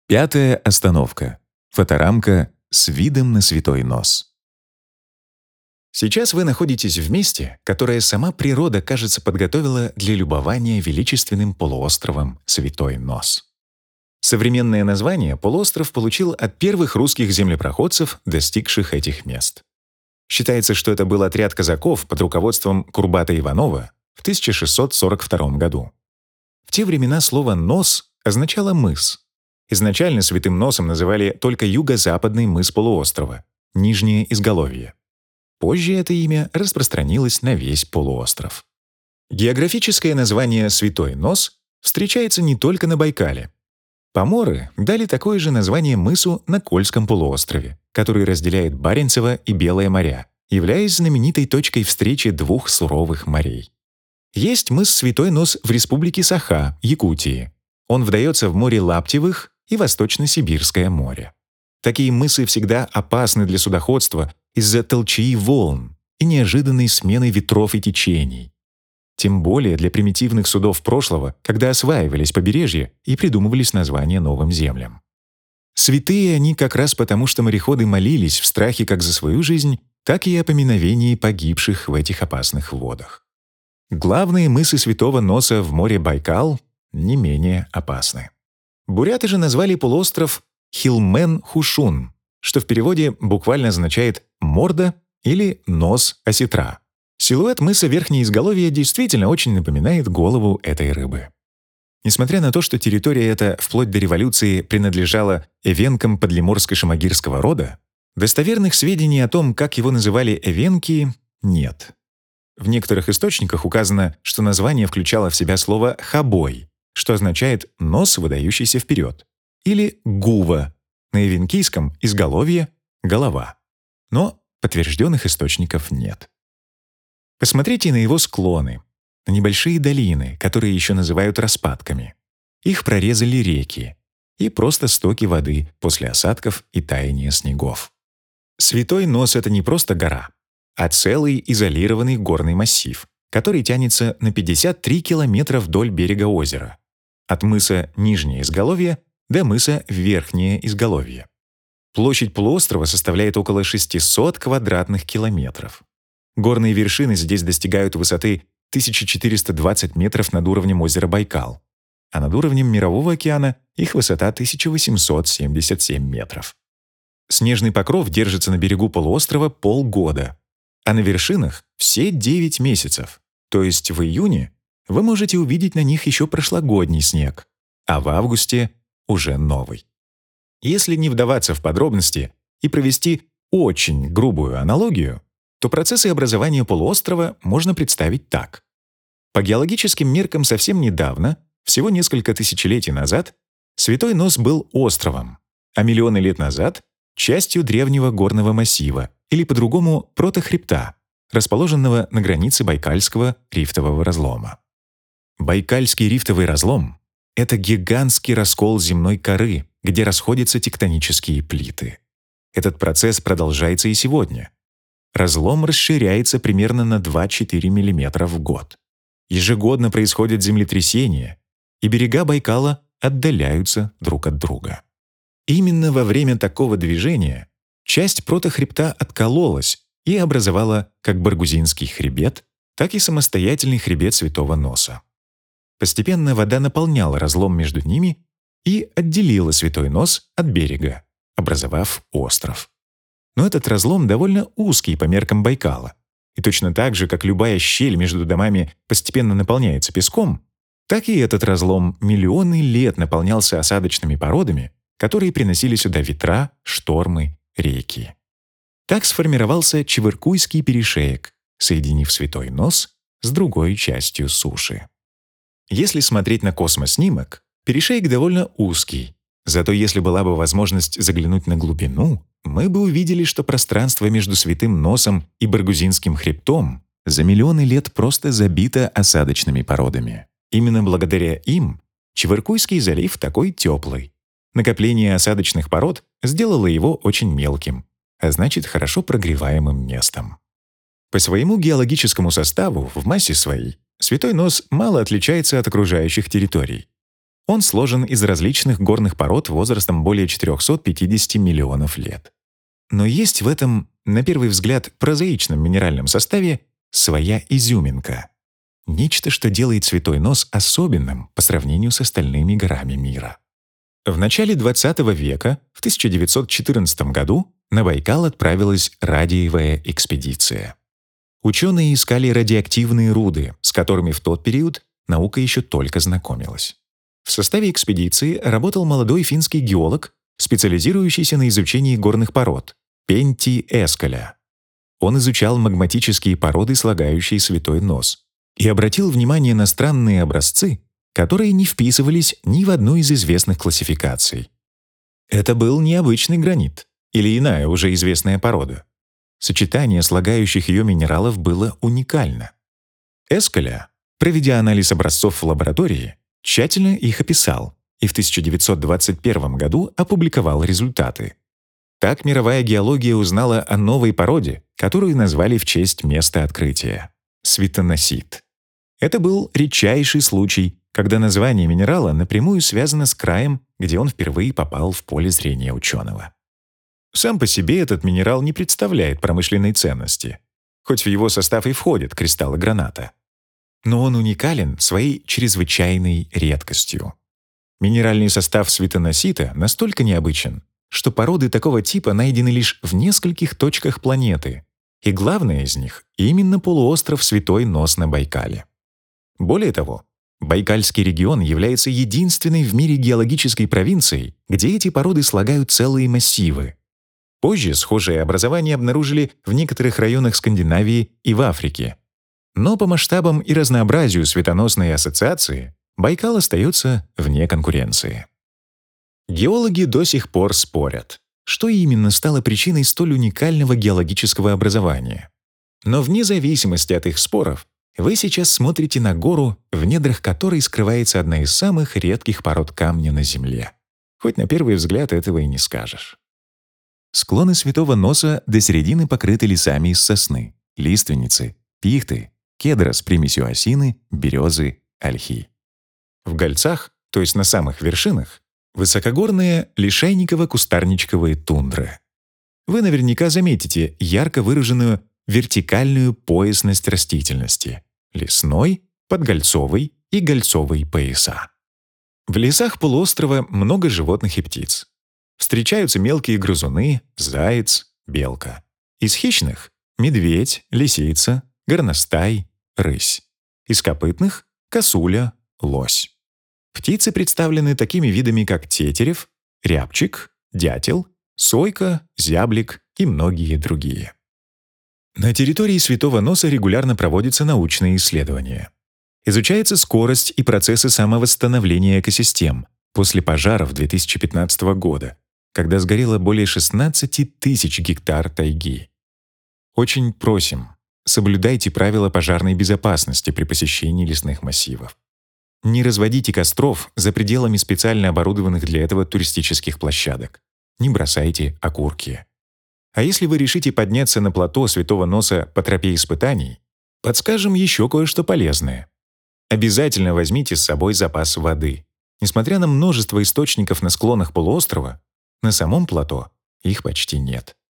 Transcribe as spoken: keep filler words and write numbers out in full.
Пятая остановка. Фоторамка с видом на Святой Нос. Сейчас вы находитесь в месте, которое сама природа, кажется, подготовила для любования величественным полуостровом Святой Нос. Современное название полуостров получил от первых русских землепроходцев, достигших этих мест. Считается, что это был отряд казаков под руководством Курбата Иванова в тысяча шестьсот сорок втором году. В те времена слово «нос» означало «мыс». Изначально Святым Носом называли только юго-западный мыс полуострова, Нижнее Изголовье. Позже это имя распространилось на весь полуостров. Географическое название «Святой Нос» встречается не только на Байкале. Поморы дали такое же название мысу на Кольском полуострове, который разделяет Баренцево и Белое моря, являясь знаменитой точкой встречи двух суровых морей. Есть мыс Святой Нос в республике Саха, Якутии. Он вдается в море Лаптевых и Восточно-Сибирское море. Такие мысы всегда опасны для судоходства из-за толчии волн и неожиданной смены ветров и течений. Тем более для примитивных судов прошлого, когда осваивались побережья и придумывались названия новым землям. Святые они как раз потому, что мореходы молились в страхе как за свою жизнь, так и о поминовении погибших в этих опасных водах. Главные мысы Святого Носа в море Байкал не менее опасны. Буряты же назвали полуостров Хилмен-Хушун, что в переводе буквально означает «морда» или «нос осетра». Силуэт мыса Верхнее Изголовье действительно очень напоминает голову этой рыбы. Несмотря на то, что территория эта вплоть до революции принадлежала эвенкам подлиморско-шамагирского рода, достоверных сведений о том, как его называли эвенки, нет. В некоторых источниках указано, что название включало в себя слово «хабой», что означает «нос, выдающийся вперед», или «гува», на эвенкийском «изголовье», «голова». Но подтвержденных источников нет. Посмотрите на его склоны, на небольшие долины, которые еще называют распадками. Их прорезали реки и просто стоки воды после осадков и таяния снегов. Святой Нос — это не просто гора, а целый изолированный горный массив, который тянется на пятьдесят три километра вдоль берега озера, от мыса Нижнее Изголовье до мыса Верхнее Изголовье. Площадь полуострова составляет около шестисот квадратных километров. Горные вершины здесь достигают высоты тысяча четыреста двадцать метров над уровнем озера Байкал, а над уровнем Мирового океана их высота тысяча восемьсот семьдесят семь метров. Снежный покров держится на берегу полуострова полгода, а на вершинах все девять месяцев, то есть в июне вы можете увидеть на них еще прошлогодний снег, а в августе уже новый. Если не вдаваться в подробности и провести очень грубую аналогию, то процессы образования полуострова можно представить так. По геологическим меркам совсем недавно, всего несколько тысячелетий назад, Святой Нос был островом, а миллионы лет назад — частью древнего горного массива, или по-другому протохребта, расположенного на границе Байкальского рифтового разлома. Байкальский рифтовый разлом — это гигантский раскол земной коры, где расходятся тектонические плиты. Этот процесс продолжается и сегодня. Разлом расширяется примерно на два-четыре миллиметра в год. Ежегодно происходят землетрясения, и берега Байкала отдаляются друг от друга. Именно во время такого движения часть протохребта откололась и образовала как Баргузинский хребет, так и самостоятельный хребет Святого Носа. Постепенно вода наполняла разлом между ними и отделила Святой Нос от берега, образовав остров. Но этот разлом довольно узкий по меркам Байкала. И точно так же, как любая щель между домами постепенно наполняется песком, так и этот разлом миллионы лет наполнялся осадочными породами, которые приносили сюда ветра, штормы, реки. Так сформировался Чевыркуйский перешеек, соединив Святой Нос с другой частью суши. Если смотреть на космоснимок, перешеек довольно узкий, зато если была бы возможность заглянуть на глубину, мы бы увидели, что пространство между Святым Носом и Баргузинским хребтом за миллионы лет просто забито осадочными породами. Именно благодаря им Чевыркуйский залив такой теплый. Накопление осадочных пород сделало его очень мелким, а значит, хорошо прогреваемым местом. По своему геологическому составу в массе своей Святой Нос мало отличается от окружающих территорий. Он сложен из различных горных пород возрастом более четырёхсот пятидесяти миллионов лет. Но есть в этом, на первый взгляд, прозаичном минеральном составе своя изюминка. Нечто, что делает Святой Нос особенным по сравнению с остальными горами мира. В начале двадцатого века, в тысяча девятьсот четырнадцатом году, на Байкал отправилась радиевая экспедиция. Ученые искали радиоактивные руды, с которыми в тот период наука еще только знакомилась. В составе экспедиции работал молодой финский геолог, специализирующийся на изучении горных пород, Пенти Эскаля. Он изучал магматические породы, слагающие Святой Нос, и обратил внимание на странные образцы, которые не вписывались ни в одну из известных классификаций. Это был необычный гранит или иная уже известная порода. Сочетание слагающих ее минералов было уникально. Эскаля, проведя анализ образцов в лаборатории, тщательно их описал и в тысяча девятьсот двадцать первом году опубликовал результаты. Так мировая геология узнала о новой породе, которую назвали в честь места открытия — светоносит. Это был редчайший случай, когда название минерала напрямую связано с краем, где он впервые попал в поле зрения ученого. Сам по себе этот минерал не представляет промышленной ценности, хоть в его состав и входят кристаллы граната. Но он уникален своей чрезвычайной редкостью. Минеральный состав светоносита настолько необычен, что породы такого типа найдены лишь в нескольких точках планеты, и главная из них — именно полуостров Святой Нос на Байкале. Более того, Байкальский регион является единственной в мире геологической провинцией, где эти породы слагают целые массивы. Позже схожие образования обнаружили в некоторых районах Скандинавии и в Африке. Но по масштабам и разнообразию светоносной ассоциации Байкал остается вне конкуренции. Геологи до сих пор спорят, что именно стало причиной столь уникального геологического образования. Но вне зависимости от их споров, вы сейчас смотрите на гору, в недрах которой скрывается одна из самых редких пород камня на Земле. Хоть на первый взгляд этого и не скажешь. Склоны Святого Носа до середины покрыты лесами из сосны, лиственницы, пихты, кедра с примесью осины, березы, ольхи. В гольцах, то есть на самых вершинах, высокогорные лишайниково-кустарничковые тундры. Вы наверняка заметите ярко выраженную вертикальную поясность растительности — лесной, подгольцовый и гольцовый пояса. В лесах полуострова много животных и птиц. Встречаются мелкие грызуны, заяц, белка. Из хищных — медведь, лисица, горностай, рысь. Из копытных — косуля, лось. Птицы представлены такими видами, как тетерев, рябчик, дятел, сойка, зяблик и многие другие. На территории Святого Носа регулярно проводятся научные исследования. Изучается скорость и процессы самовосстановления экосистем после пожаров две тысячи пятнадцатого года, когда сгорело более шестнадцати тысяч гектар тайги. Очень просим, соблюдайте правила пожарной безопасности при посещении лесных массивов. Не разводите костров за пределами специально оборудованных для этого туристических площадок. Не бросайте окурки. А если вы решите подняться на плато Святого Носа по тропе испытаний, подскажем еще кое-что полезное. Обязательно возьмите с собой запас воды. Несмотря на множество источников на склонах полуострова, на самом плато их почти нет.